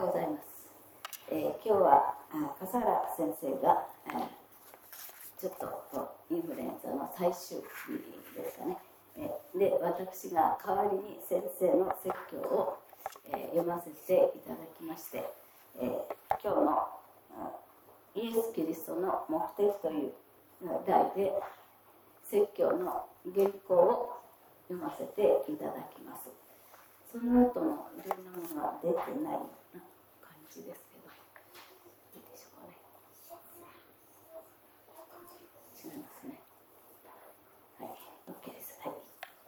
ようございます。今日は笠原先生が、ちょっとインフルエンザの最終日ですかね。で、私が代わりに先生の説教を、読ませていただきまして、今日のイエス・キリストの目的という題で説教の原稿を読ませていただきます。その後のいろんなものは出てないような感じですけど、いいでしょうかね。違いますね。はい、OK です。はい。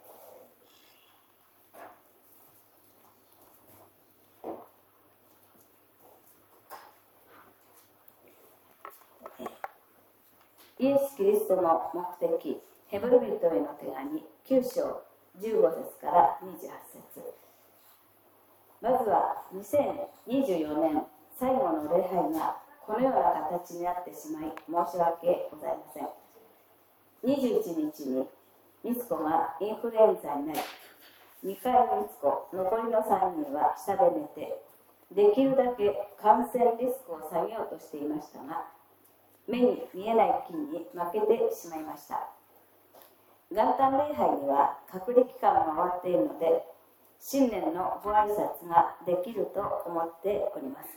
イエス・キリストの目的、ヘブル人への手紙9章15節から28節。まずは2024年最後の礼拝がこのような形になってしまい申し訳ございません。21日にミツコがインフルエンザになり、2回のミツコ、残りの3人は下で寝て、できるだけ感染リスクを下げようとしていましたが、目に見えない菌に負けてしまいました。元旦礼拝には隔離期間が終わっているので、新年のご挨拶ができると思っております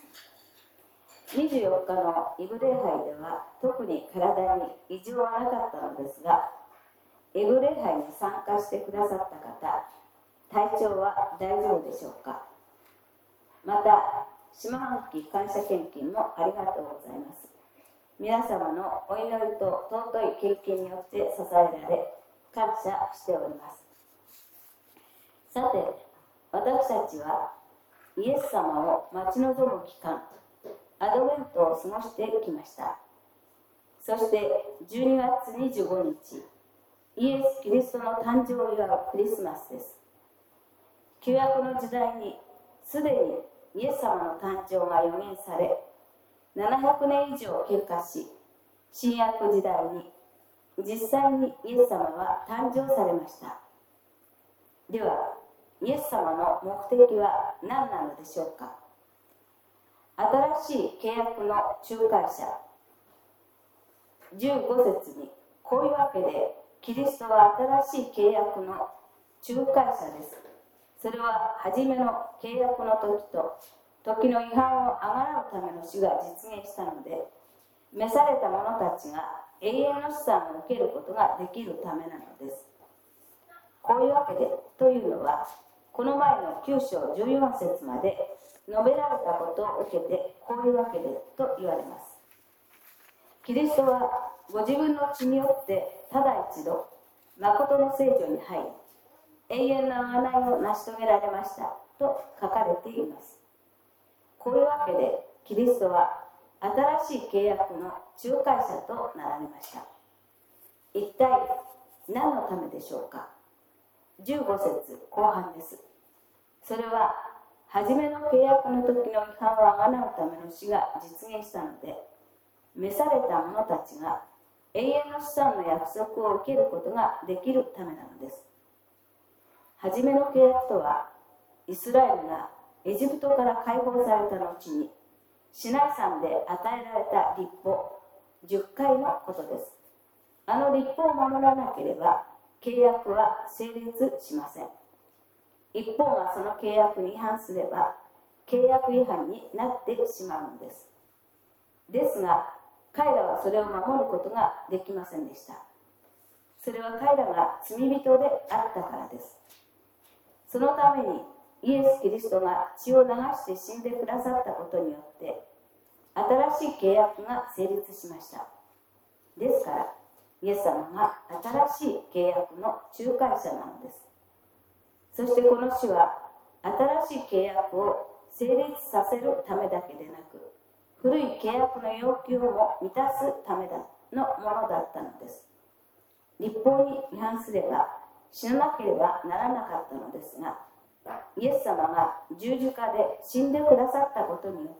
。24日のイブ礼拝では特に体に異常はなかったのですが、イブ礼拝に参加してくださった方、体調は大丈夫でしょうか。また、下半期感謝献金もありがとうございます。皆様のお祈りと尊い献金によって支えられ、感謝しております。さて、私たちはイエス様を待ち望む期間、アドベントを過ごしてきました。そして12月25日、イエス・キリストの誕生を祝うクリスマスです。旧約の時代にすでにイエス様の誕生が予言され、700年以上経過し、新約時代に実際にイエス様は誕生されました。では、イエス様の目的は何なのでしょうか。新しい契約の仲介者。15節に、こういうわけで、キリストは新しい契約の仲介者です。それは、初めの契約の時の違反をあがらうための主が実現したので、召された者たちが永遠の資産を受けることができるためなのです。こういうわけでというのは、この前の9章14節まで述べられたことを受けて、こういうわけでと言われます。キリストはご自分の血によってただ一度、誠の聖女に入り、永遠の贖いを成し遂げられましたと書かれています。こういうわけで、キリストは新しい契約の仲介者となられました。一体何のためでしょうか。15節後半です。それは、初めの契約の時の違反をあがなうための死が実現したので、召された者たちが永遠の資産の約束を受けることができるためなのです。初めの契約とは、イスラエルがエジプトから解放された後に、シナイ山で与えられた律法10回のことです。あの律法を守らなければ、契約は成立しません。一方がその契約に違反すれば、契約違反になってしまうのです。ですが、彼らはそれを守ることができませんでした。それは彼らが罪人であったからです。そのために、イエス・キリストが血を流して死んでくださったことによって、新しい契約が成立しました。ですから、イエス様が新しい契約の仲介者なのです。そしてこの死は、新しい契約を成立させるためだけでなく、古い契約の要求を満たすためのものだったのです。律法に違反すれば死ななければならなかったのですが、イエス様が十字架で死んでくださったことによって、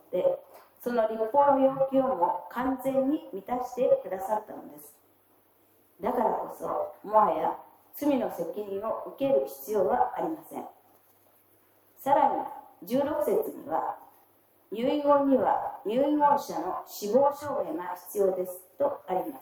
その律法の要求も完全に満たしてくださったのです。だからこそ、もはや罪の責任を受ける必要はありません。さらに16節には、 遺言には遺言者の死亡証明が必要ですとあります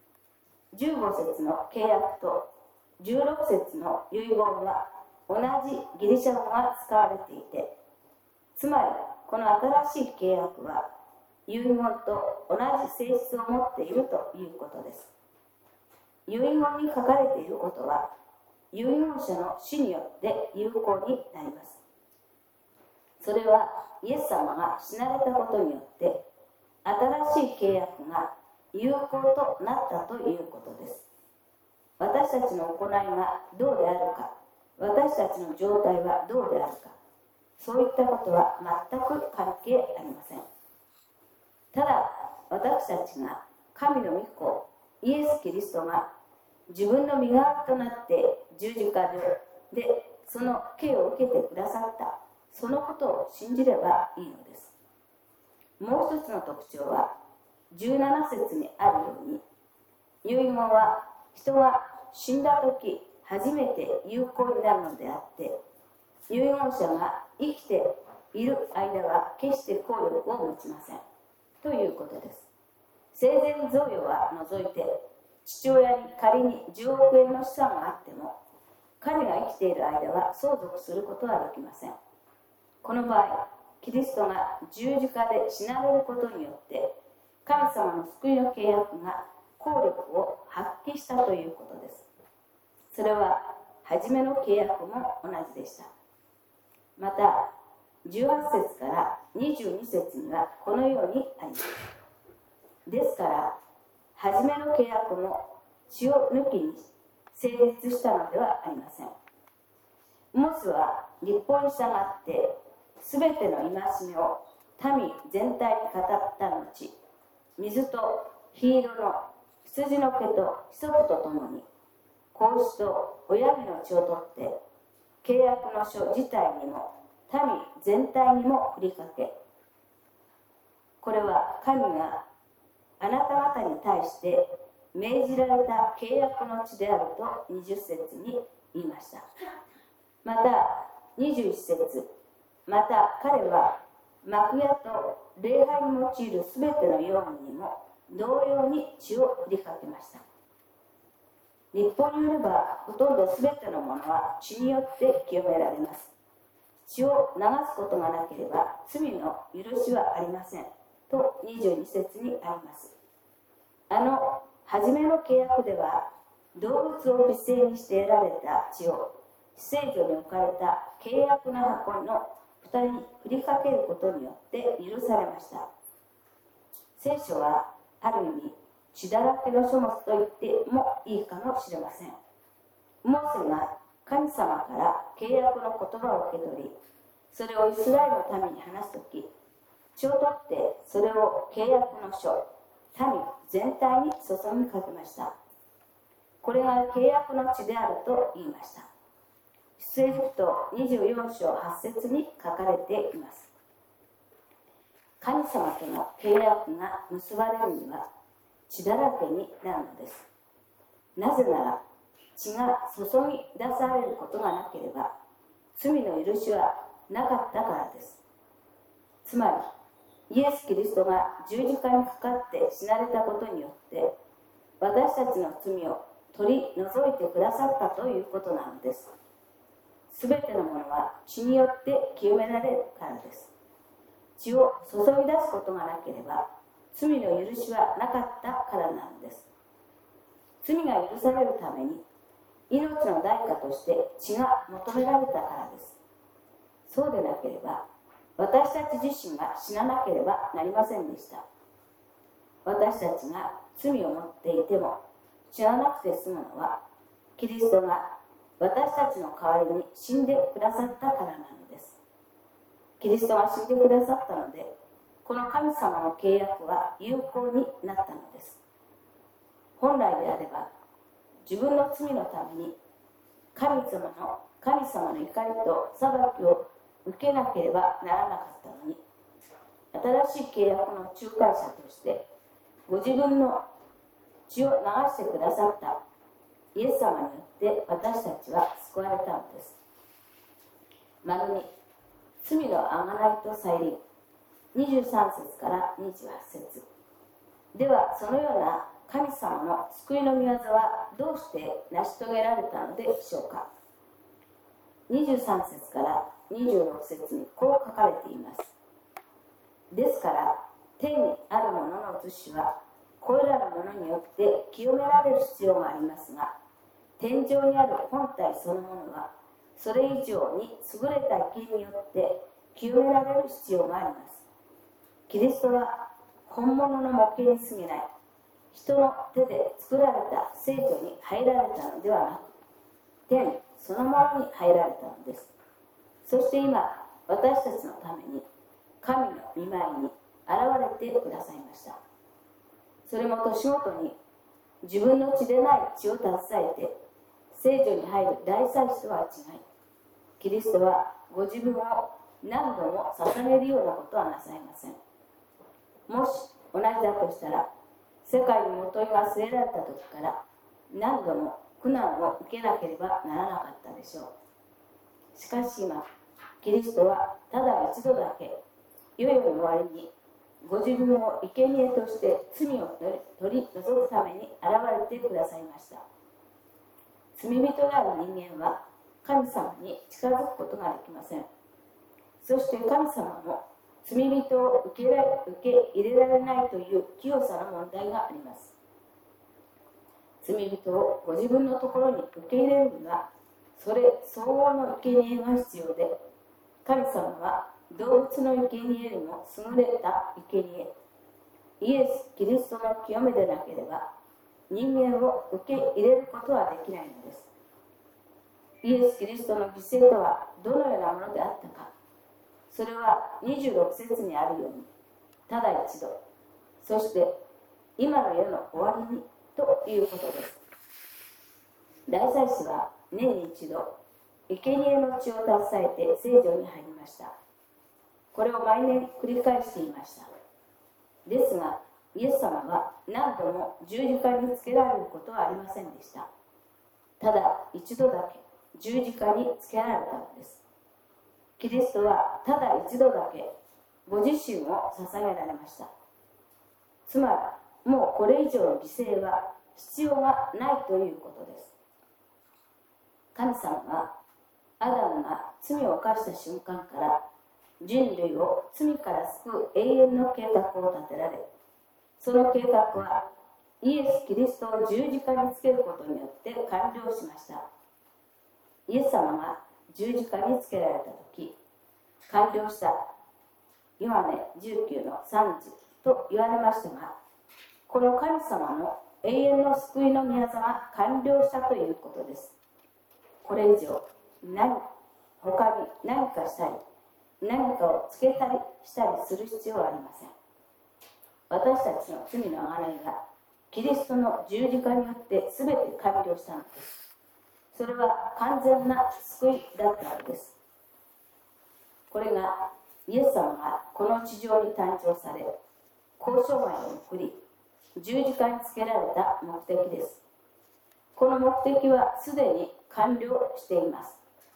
。15節の契約と16節の遺言は同じギリシャ語が使われていて、つまりこの新しい契約は遺言と同じ性質を持っているということです。遺言に書かれていることは遺言者の死によって有効になります。それはイエス様が死なれたことによって新しい契約が有効となったということです。私たちの行いがどうであるか、私たちの状態はどうであるか、そういったことは全く関係ありません。ただ私たちが神の御子イエス・キリストが自分の身代わりとなって十字架でその刑を受けてくださったそのことを信じればいいのです。もう一つの特徴は17節にあるように、遺言は人が死んだ時初めて有効になるのであって、遺言者が生きている間は決して効力を持ちませんということです。生前贈与は除いて、父親に仮に10億円の資産があっても、彼が生きている間は相続することはできません。この場合、キリストが十字架で死なれることによって、神様の救いの契約が効力を発揮したということです。それは初めの契約も同じでした。また、18節から22節にはこのようにあります。ですから、初めの契約も血を抜きに成立したのではありません。モスは律法に従ってすべての戒めを民全体に語った後、水と火色の羊の毛とヒソプとともに子牛と親子の血を取って契約の書自体にも民全体にも振りかけ、これは神があなた方に対して命じられた契約の地であると20節に言いました。また21節、また彼は幕屋と礼拝に用いるすべての用具にも同様に血を振りかけました。律法によればほとんどすべてのものは血によって清められます。血を流すことがなければ罪の許しはありませんと22節にあります。初めの契約では動物を犠牲にして得られた血を至聖所に置かれた契約の箱の蓋に振りかけることによって許されました。聖書はある意味血だらけの書物と言ってもいいかもしれません。モーセが神様から契約の言葉を受け取り、それをイスラエルの民に話すとき、血を取ってそれを契約の書、民全体に注ぎかけました。これが契約の地であると言いました。出エジプト24章8節に書かれています。神様との契約が結ばれるには血だらけになるのです。なぜなら血が注ぎ出されることがなければ罪の許しはなかったからです。つまりイエス・キリストが十字架にかかって死なれたことによって私たちの罪を取り除いてくださったということなのです。すべてのものは血によって清められるからです。血を注ぎ出すことがなければ罪の許しはなかったからなのです。罪が許されるために命の代価として血が求められたからです。そうでなければ私たち自身が死ななければなりませんでした。私たちが罪を持っていても死ななくて済むのはキリストが私たちの代わりに死んでくださったからなのです。キリストが死んでくださったので、この神様の契約は有効になったのです。本来であれば、自分の罪のために神様の怒りと裁きを受けなければならなかったのに、新しい契約の仲介者として、ご自分の血を流してくださったイエス様によって私たちは救われたのです。丸に、罪のあがないと再臨、 23節から28節。ではそのような神様の救いの御業はどうして成し遂げられたのでしょうか。23節から26節にこう書かれています。ですから天にあるものの寿司はこれらのものによって清められる必要がありますが、天上にある本体そのものはそれ以上に優れた生きによって清められる必要があります。キリストは本物の模型に過ぎない、人の手で作られた聖女に入られたのではなく、天そのものに入られたのです。そして今、私たちのために神の御前に現れてくださいました。それも年ごとに自分の血でない血を携えて聖女に入る大祭司とは違い、キリストはご自分を何度も捧げるようなことはなさいません。もし同じだとしたら、世界にもといが据えられた時から何度も苦難を受けなければならなかったでしょう。しかし今、キリストはただ一度だけ、世々の終わりにご自分を生贄として罪を取り除くために現れてくださいました。罪人である人間は神様に近づくことができません。そして神様も罪人を受け入れられないという清さの問題があります。罪人をご自分のところに受け入れるには、それ相応の生贄が必要で、神様は動物の生贄よりも優れた生贄、イエス・キリストの清めでなければ、人間を受け入れることはできないのです。イエス・キリストの犠牲とはどのようなものであったか、それは26節にあるように、ただ一度、そして今の世の終わりにということです。大祭司は年に一度、生贄の血を携えて聖女に入りました。これを毎年繰り返していました。ですが、イエス様は何度も十字架につけられることはありませんでした。ただ一度だけ十字架につけられたのです。キリストはただ一度だけご自身を捧げられました。つまり、もうこれ以上の犠牲は必要がないということです。神様はアダムが罪を犯した瞬間から人類を罪から救う永遠の計画を立てられ、その計画はイエス・キリストを十字架につけることによって完了しました。イエス様が十字架につけられたとき、完了した、ヨハネ19の30と言われましたが、この神様の永遠の救いの御業が完了したということです。これ以上他に何かしたり、何かをつけたりしたりする必要はありません。私たちの罪の贖いがキリストの十字架によって全て完了したのです。それは完全な救いだったのです。これがイエス様がこの地上に誕生され、交渉外を送り、十字架につけられた目的です。この目的はすでに完了しています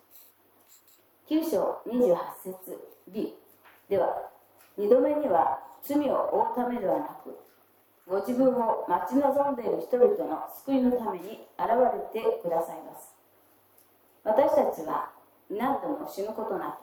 。9章28節 B では、2度目には罪を負うためではなく、ご自分を待ち望んでいる人々の救いのために現れてくださいます。私たちは何度も死ぬことな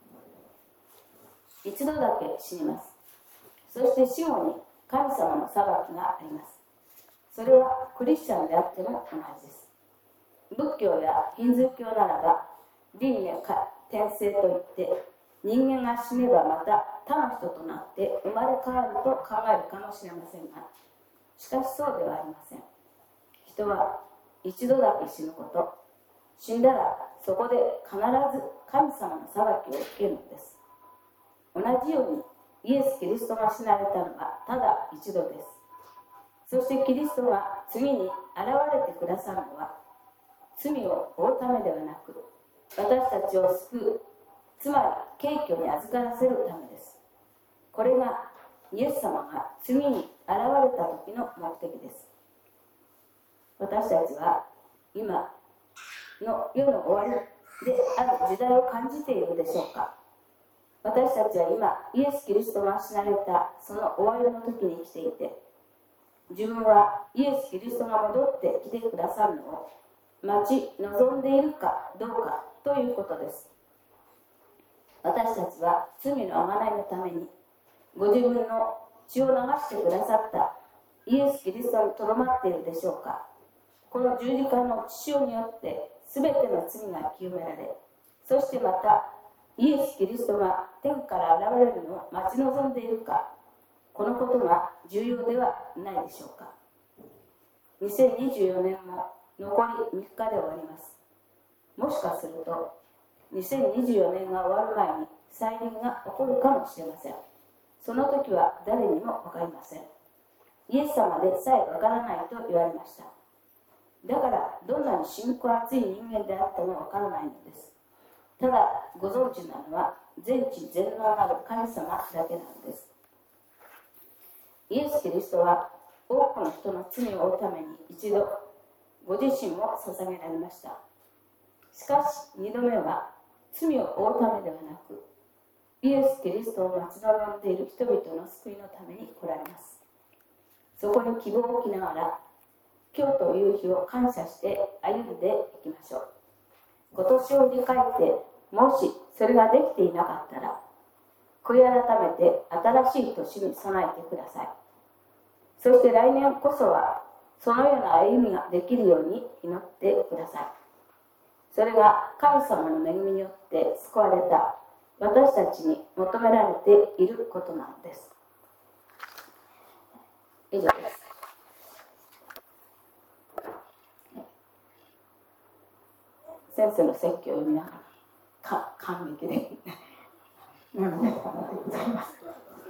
く、一度だけ死にます。そして死後に神様の裁きがあります。それはクリスチャンであっても同じです。仏教やヒンズー教ならば、輪廻転生といって、人間が死ねばまた他の人となって生まれ変わると考えるかもしれませんが、しかしそうではありません。人は一度だけ死ぬこと、死んだらそこで必ず神様の裁きを受けるのです。同じようにイエス・キリストが死なれたのはただ一度です。そしてキリストが次に現れてくださるのは、罪を負うためではなく、私たちを救う、つまり敬虚に預からせるためです。これがイエス様が次に現れた時の目的です。私たちは今の世の終わりである時代を感じているでしょうか。 私たちは今、イエス・キリストが死なれたその終わりの時に生きていて、自分はイエス・キリストが戻ってきてくださるのを待ち望んでいるかどうかということです。私たちは罪の贖いのためにご自分の血を流してくださったイエス・キリストにとどまっているでしょうか。この十字架の血潮によって全ての罪が清められ、そしてまたイエス・キリストが天から現れるのを待ち望んでいるか、このことが重要ではないでしょうか。2024年も残り3日で終わります。もしかすると2024年が終わる前に再臨が起こるかもしれません。その時は誰にも分かりません。イエス様でさえ分からないと言われました。だからどんなに信仰厚い人間であっても分からないのです。ただご存知なのは全知全能なる神様だけなのです。イエス・キリストは多くの人の罪を負うために一度ご自身を捧げられました。しかし二度目は罪を負うためではなく、イエス・キリストを待ち望んでいる人々の救いのために来られます。そこに希望を置きながら、今日という日を感謝して歩んでいきましょう。今年を振り返って、もしそれができていなかったら、悔い改めて新しい年に備えてください。そして来年こそはそのような歩みができるように祈ってください。それが神様の恵みによって救われた私たちに求められていることなのです。以上です。先生の説教を読みながら感激でございます。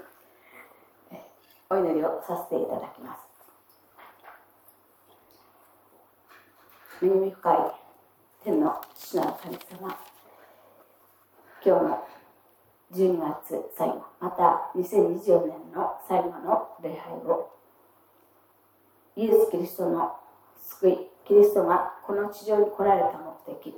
お祈りをさせていただきます。恵み深い天の父なる神様、今日の12月最後、また2024年の最後の礼拝を、イエス・キリストの救い、キリストがこの地上に来られた目的、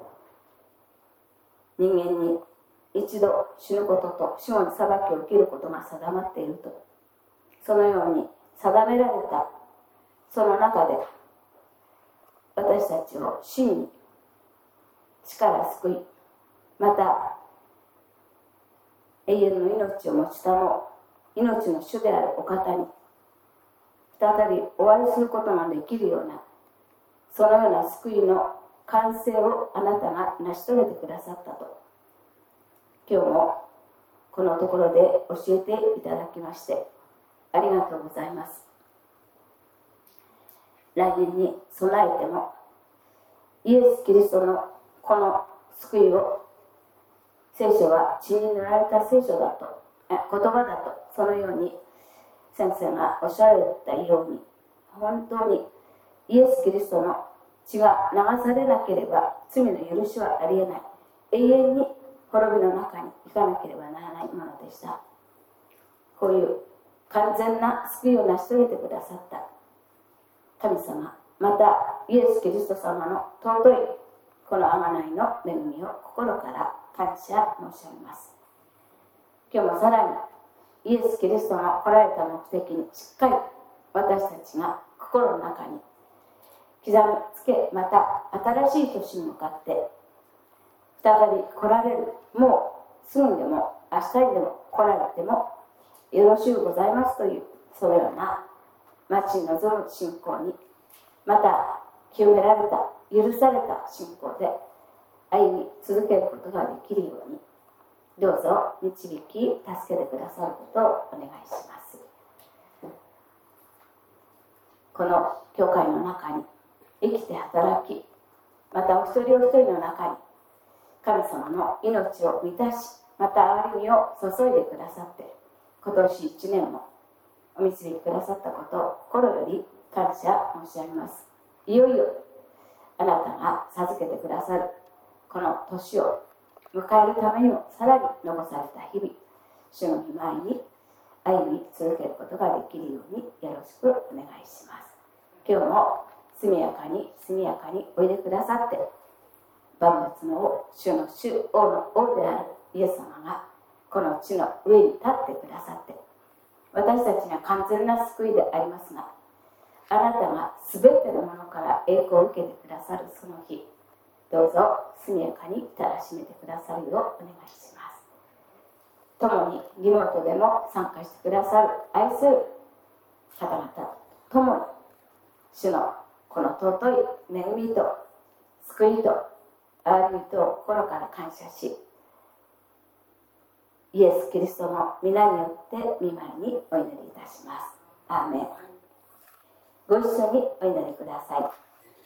人間に一度死ぬことと死後に裁きを受けることが定まっていると、そのように定められたその中で、私たちを真に力救い、また永遠の命を持ちたもう命の主であるお方に再びお会いすることができるような、そのような救いの完成をあなたが成し遂げてくださったと、今日もこのところで教えていただきましてありがとうございます。来年に備えてもイエス・キリストのこの救いを、聖書は血に塗られた聖書だと、言葉だと、そのように先生がおっしゃられたように、本当にイエス・キリストの血が流されなければ罪の許しはありえない、永遠に滅びの中に行かなければならないものでした。こういう完全な救いを成し遂げてくださった神様、またイエス・キリスト様の尊いこの贖いの恵みを心から感謝申し上げます。今日もさらにイエス・キリストが来られた目的にしっかり私たちが心の中に刻みつけ、また新しい年に向かって再び来られる、もうすぐにでも明日にでも来られてもよろしゅうございますという、そのような待ち望む信仰に、また清められた、許された信仰で歩み続けることができるように、どうぞ導き助けてくださることをお願いします。この教会の中に生きて働き、またお一人お一人の中に神様の命を満たし、また歩みを注いでくださって、今年1年もお導きくださったことを心より感謝申し上げます。いよいよあなたが授けてくださるこの年を迎えるためにも、さらに残された日々、主の御前に歩み続けることができるようによろしくお願いします。今日も速やかにおいでくださって、万物の王、主の主、王の王であるイエス様がこの地の上に立ってくださって、私たちには完全な救いでありますが、あなたがすべてのものから栄光を受けてくださるその日、どうぞ速やかにたらしめてくださるようお願いします。共にリモートでも参加してくださる愛する方々と共に、主のこの尊い恵みと救いと憐れみと心から感謝し、イエス・キリストの皆によって御前にお祈りいたします。アーメン。ご一緒にお祈りください。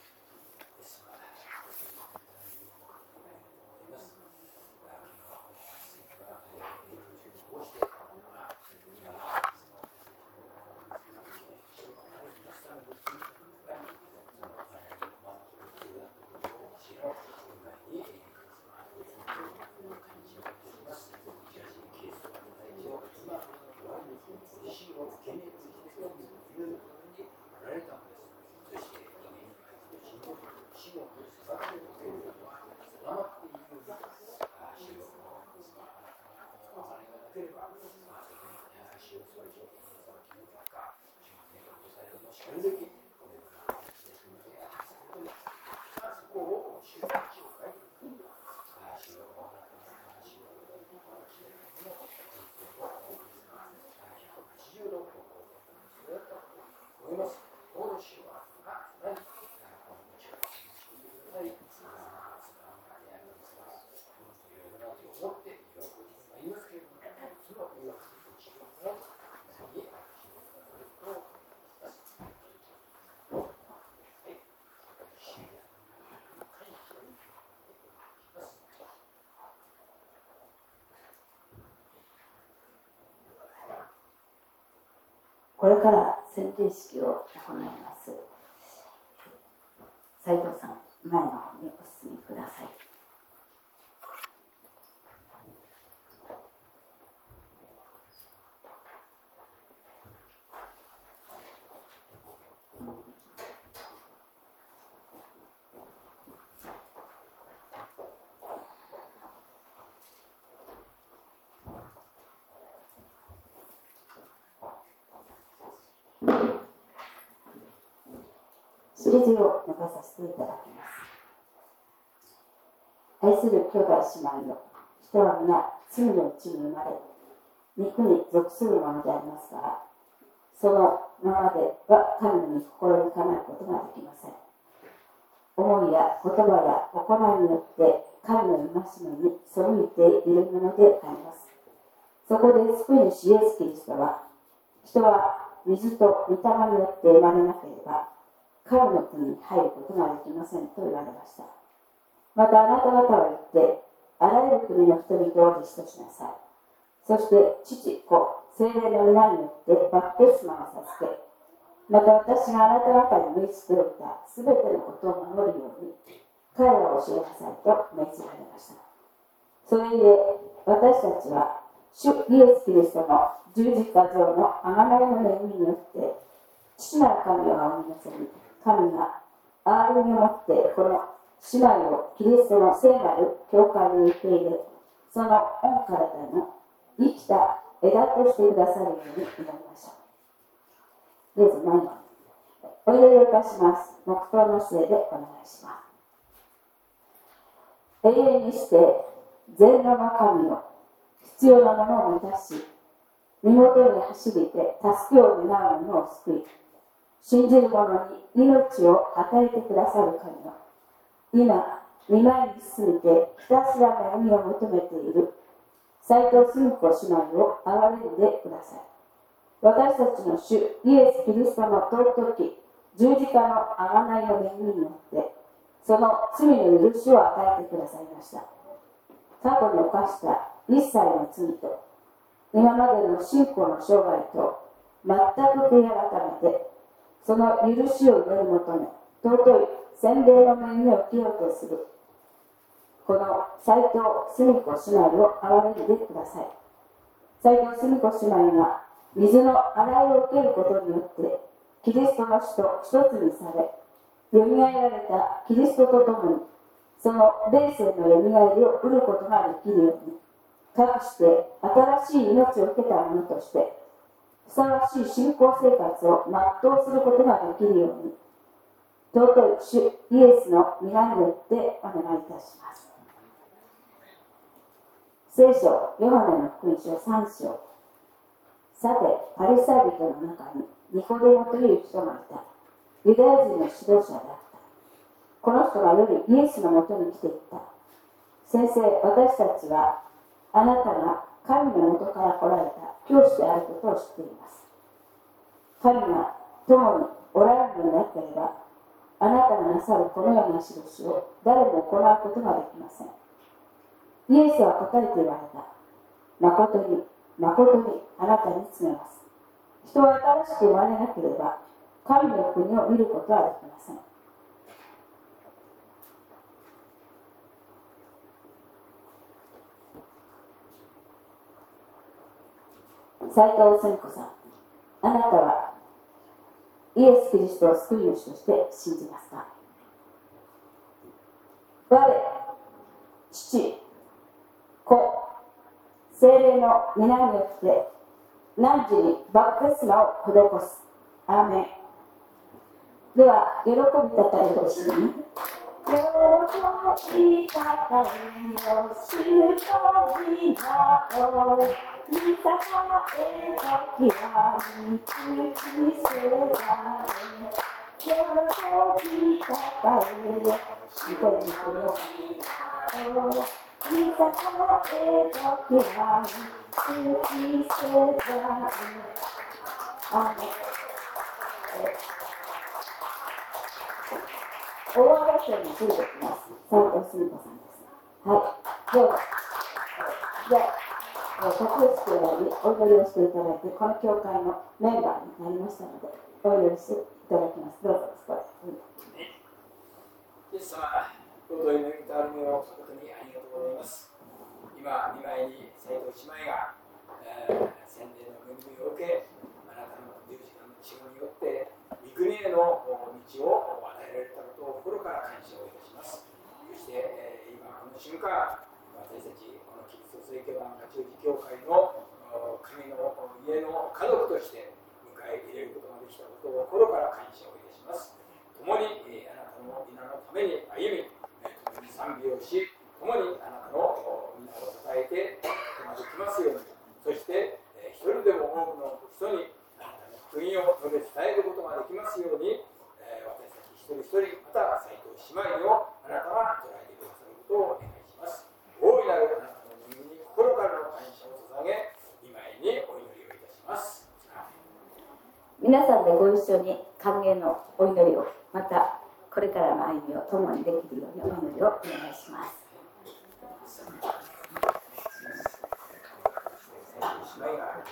これから洗礼式を行います。斉藤さん、前の方にお進みください。印を述べさせていただきます。愛する兄弟姉妹よ、人は皆罪のうちに生まれ、肉に属するものでありますから、そのままでは神の心にかなうことができません。思いや言葉や行いによって神の戒めに背いているものであります。そこで救い主イエス・キリストは、人は水と御霊によって生まれなければ神の国に入ることができませんと言われました。またあなた方は言って、あらゆる国の人々を弟子としなさい。そして父、子、聖霊の皆によってバプテスマを授け、また私があなた方に命じておいたすべてのことを守るように、彼らを教えなさいと命じられました。それゆえ、私たちは主イエス・キリストの十字架上の贖いの恵みによって、父なる神を仰ぎなさり、神が憐れみをもってこの姉妹をキリストの聖なる教会に受け入れ、その御体の生きた枝としてくださるように祈りましょう。どうぞ前にお祈りをいたします。黙祷の末でお願いします。永遠にして全能の神を必要なものを満たし、身元に走りて助けを願う者を救い、信じる者に命を与えてくださる神は、今、御前に進みてひたすら恵みを求めている斉藤澄子姉妹を憐れんでください。私たちの主イエス・キリストの尊き十字架の贖いの恵みによって、その罪の許しを与えてくださいました。過去に犯した一切の罪と、今までの信仰の生涯と全く悔い改めて、その許しを祈り求め、尊い洗礼の恵みを受けようとするこの斉藤澄子姉妹を憐れんでください。斉藤澄子姉妹が水の洗いを受けることによってキリストの死と一つにされ、よみがえられたキリストと共にその霊性のよみがえりを得ることができるように、 かくして新しい命を受けた者としてふさわしい信仰生活を全うすることができるように、尊い主イエスの皆によってお願いいたします。聖書ヨハネの福音書3章。さてパリサイ人の中にニコデモという人がいた。ユダヤ人の指導者であった。この人が夜イエスのもとに来ていった。先生、私たちはあなたが神のもとから来られた教師であることを知っています。神が共におられるのでなければ、あなたがなさるこのような印を誰も行うことができません。イエスは答えて言われた。誠に、誠にあなたに告げます。人は新しく生まれなければ、神の国を見ることはできません。斉藤澄子さん、あなたはイエス・キリストを救い主として信じますか？我、父、子、聖霊の皆によって汝にバプテスマを施す。アーメン。では、喜びたたえをしに。喜びたたえをしになおう。いさかえときはみつきせられ。喜びたたえをしになおう。いさかえときはみつきせられ。アーメン。大和学園についてきます。斉藤澄子さんです。はい、どうぞ。じゃあ、特別式をやり、お祈りをしていただいて、この教会のメンバーになりましたので、お祈りしていただきます。どうぞ、 イエス様、尊い恵みとあるめを誠にありがとうございます。今、見舞いに斉藤姉妹が、洗礼の恵みを受け、あなたの十字架の血によって、御国への道を与えられたことを心から感謝をいたします。そして、今この瞬間、私たちこのキリスト聖教団八王子教会の神の家の家族として迎え入れることができたことを心から感謝をいたします。共にあなたの皆のために歩み、共に賛美をし、共にあなたの皆をたたえていくことができますように、そして一人でも多くの人に福音を述べ伝えることができますように、私たち一人一人、また斉藤姉妹をあなたが捉えてくださることをお願いします。大いなるあなたの恵みに心からの感謝を捧げ、今にお祈りをいたします。 皆さんでご一緒に歓迎のお祈りを、またこれからの歩みを共にできるようにお祈りをお願いします。姉妹が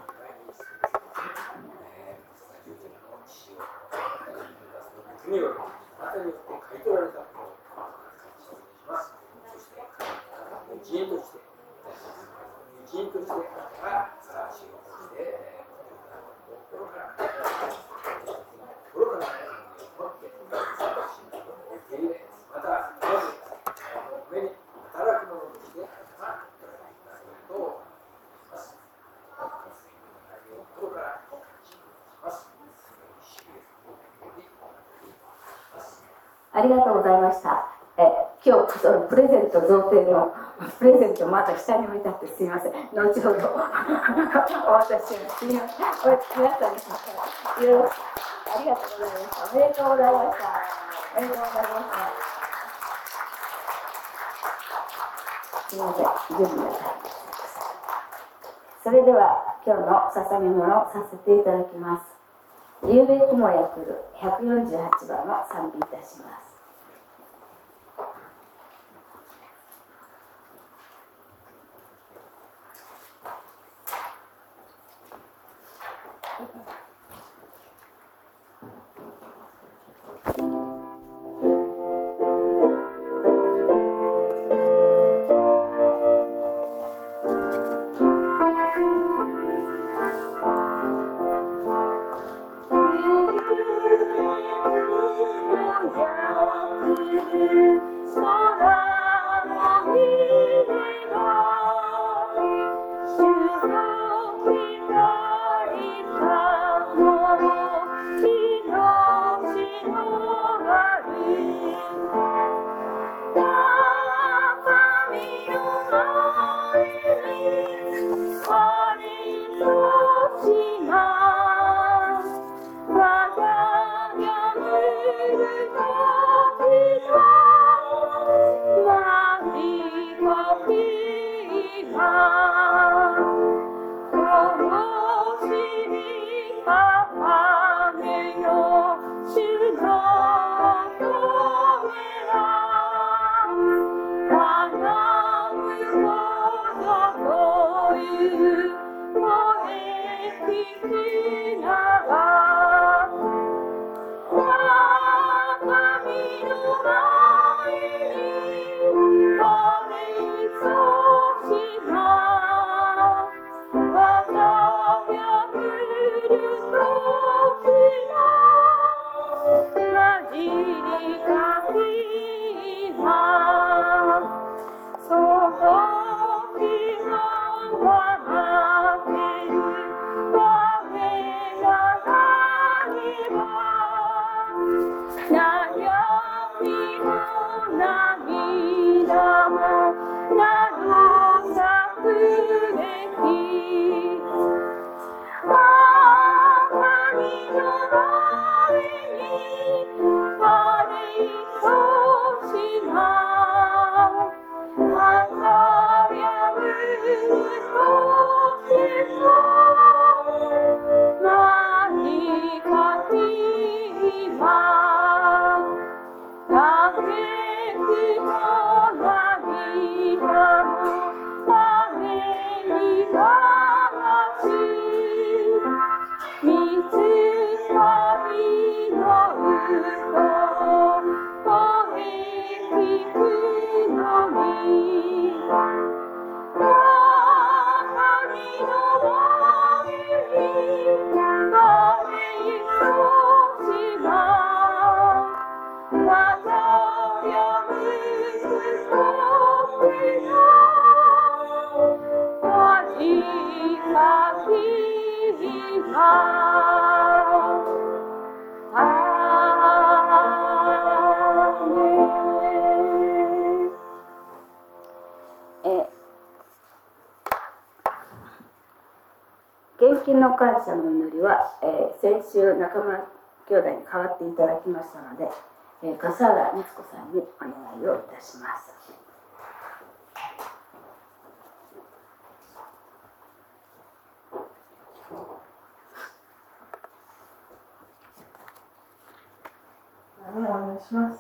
国をあなたによって買い取られたことを感謝いたします。そして、一員として、一員として、あなたが仕事をして、心から持って、受け入れ、また、まず、目に働くものとして、あなたが捉えてくださることをお願いします。心から感謝します。 ありがとうございました。今日そのプレゼント贈呈のプレゼントまだ下に置いてあってすみません。後ほどお渡しします。すみません。皆さんにいろいろありがとうございました。おめでとうございました。おめでとうございました。すみません。準備が大変です。それでは今日の捧げ物をさせていただきます。ゆうべ雲や来る148番を賛美いたします。 献金の感謝の祈りは、先週中村兄弟に代わっていただきましたので、笠原光子さんにお願いをいたします。 お願いします。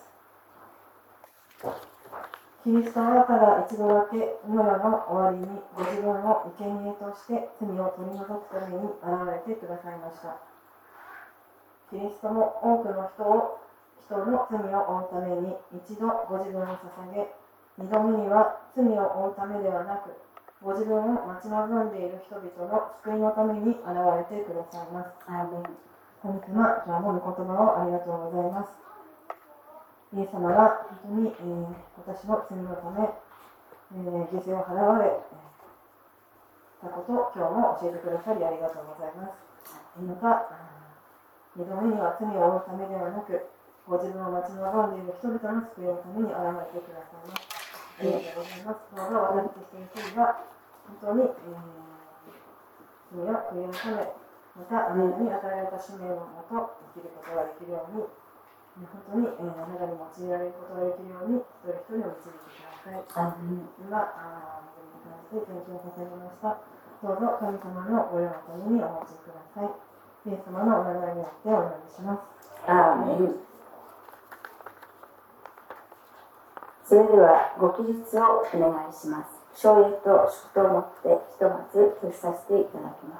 キリストはただ一度だけこの世の終わりにご自分を生贄として罪を取り除くために現れてくださいました。キリストも多くの人の罪を負うために一度ご自分を捧げ、二度目には罪を負うためではなく、ご自分を待ち望んでいる人々の救いのために現れてくださいます。アーメン。神様、今日も御言葉をありがとうございます。イエス様が本当に、私の罪のため、犠牲を払われたことを今日も教えてくださりありがとうございます。また、二度目には罪を負うためではなく、ご自分を待ち望んでいる人々の救いのために現れてくださいます。ありがとうございます。どうぞ私たち一人が本当に、罪を悔い改め、またあなたに与えられた使命のもと生きることができるように、本当に、あなたに用いられることができるように、一人一人を導いてください。今、本当に感じて献金を捧げました。どうぞ神様の御用のためにお持ちください。イエス様のお名前によってお祈りします。 アーメン。それではご起立をお願いします。唱詠と祝祷をもってひとまず閉じさせていただきます。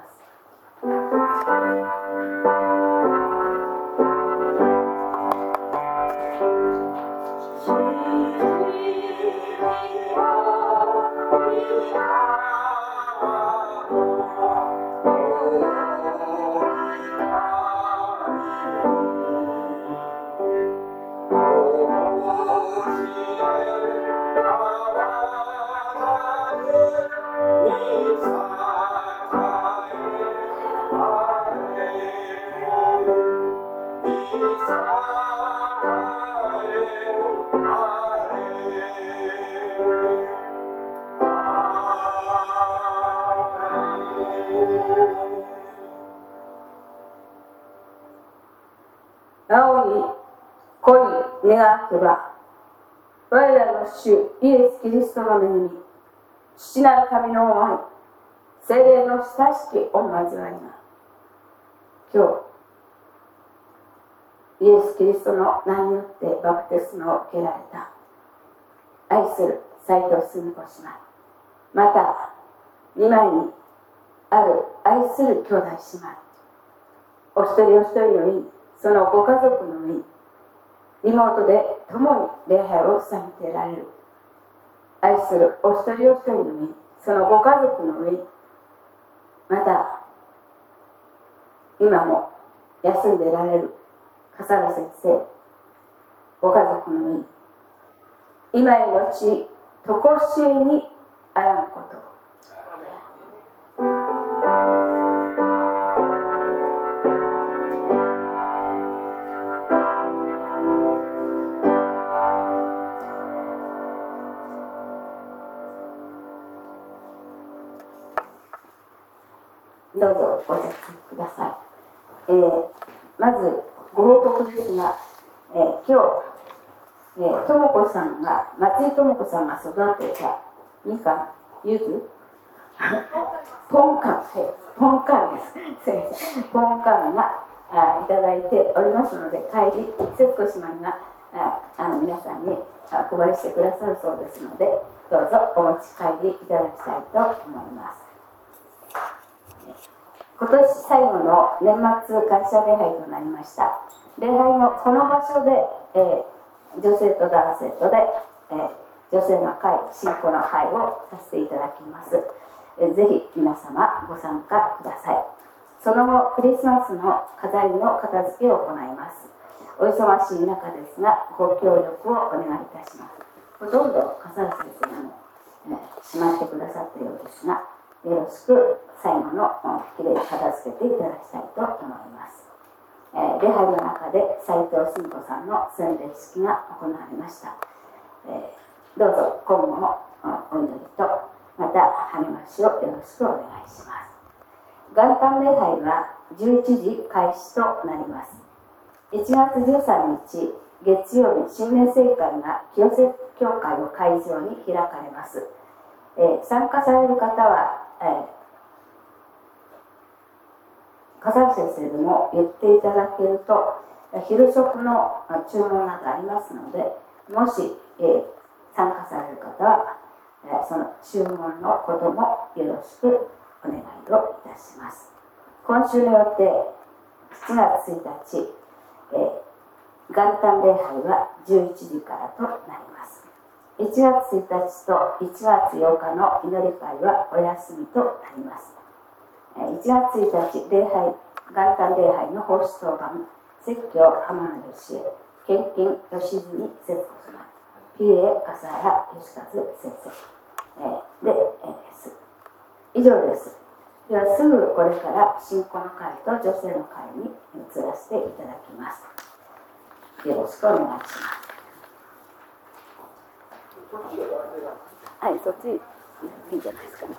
なおに恋願けば、我らの主イエス・キリストの恵み、父なる神の思い、聖霊の親しき御交わりが、今日、イエス・キリストの名によってバプテスマを受けられた、愛する斉藤澄子姉妹、また、2枚にある愛する兄弟姉妹、お一人お一人の上に、そのご家族の上に、リモートで共に礼拝を捧げてられる。愛するお一人お一人の上に、そのご家族の上に、また、今も休んでられる笠原先生、ご家族の上に、今へのち、とこしえにあらんことを。どうぞご着席ください。まずご報告ですが、今日、ともこさんが松井ともこさんが育てたみかん、ゆず、 ポンカン、はい、ポンカンです。すみません。ポンカンがいただいておりますので、帰り、節子姉妹が皆さんに配りしてくださるそうですので、どうぞお持ち帰りいただきたいと思います。今年最後の年末感謝礼拝となりました。礼拝のこの場所で、女性と男性とで、女性の会、信仰の会をさせていただきます。ぜひ皆様ご参加ください。その後、クリスマスの飾りの片付けを行います。お忙しい中ですが、ご協力をお願いいたします。ほとんど笠原先生がしまってくださったようですが、よろしく最後のきれいに片付けていただきたいと思います。礼拝の中で斉藤澄子さんの洗礼式が行われました。どうぞ今後もお祈りとまた励ましをよろしくお願いします。元旦礼拝は11時開始となります。1月13日月曜日、新年聖会が清瀬教会を会場に開かれます。参加される方は、笠原先生でも言っていただけると、昼食の注文などありますので、もし、参加される方は、その注文のこともよろしくお願いをいたします。今週の予定、7月1日、元旦礼拝は11時からとなります。1月1日と1月8日の祈り会はお休みとなります。1月1日、元旦礼拝の奉仕当番、説教浜野義恵、献金吉住節子様、PA 笠原義和先生、以上です。ではすぐこれから信仰の会と女性の会に移らせていただきます。よろしくお願いします。はい、そっちいいんじゃないですかね。